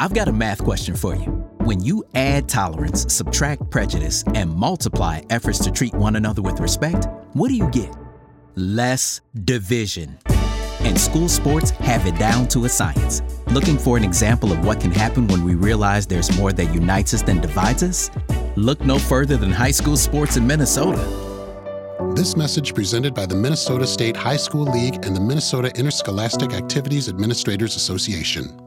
I've got a math question for you. When you add tolerance, subtract prejudice, and multiply efforts to treat one another with respect, what do you get? Less division. And school sports have it down to a science. Looking for an example of what can happen when we realize there's more that unites us than divides us? Look no further than high school sports in Minnesota. This message presented by the Minnesota State High School League and the Minnesota Interscholastic Activities Administrators Association.